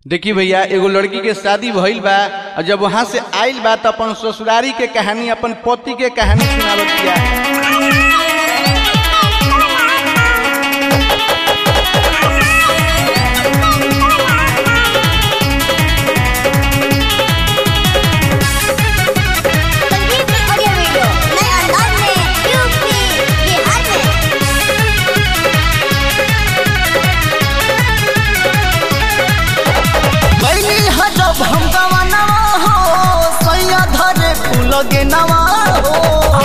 देखी भैया एगो लड़की के शादी भइल बा और जब वहां से आइल बा तो अपन ससुरारी के कहानी अपन पति के कहानी सुनावत किया। लगे नवा हो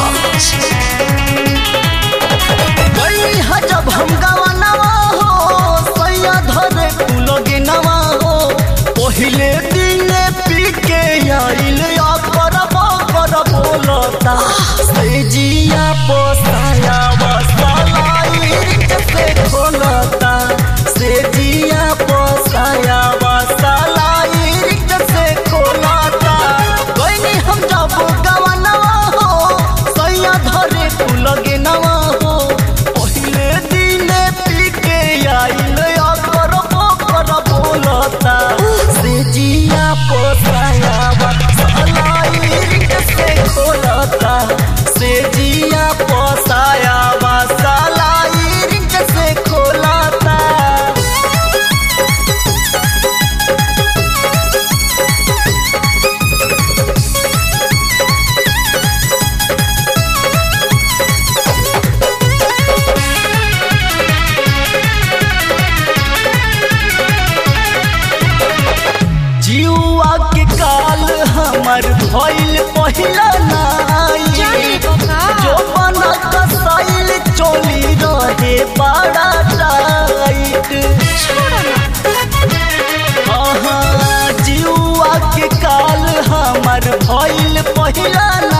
जब हम गवा नवा हो सैया धरे लगे नवा हो पहले दिन पी के आइल कर बोलता से जिया पोसाया वसालाई से खोलता से जिया पोसाया वसालाई से खोलता कोई हम जब गवा नवा हो सैया धरे लगे नवा हो पहले दिन पी के आइल कर बोलता से जिया पोसाया वसालाई से खोलता से जिया पोसाया वसालाई से खोलता। जीवा के काल हमर भइल पहिला नाई जो बना कसैल चोली रहे बड़ा टाइट जीवा के काल हमर भइल पहिला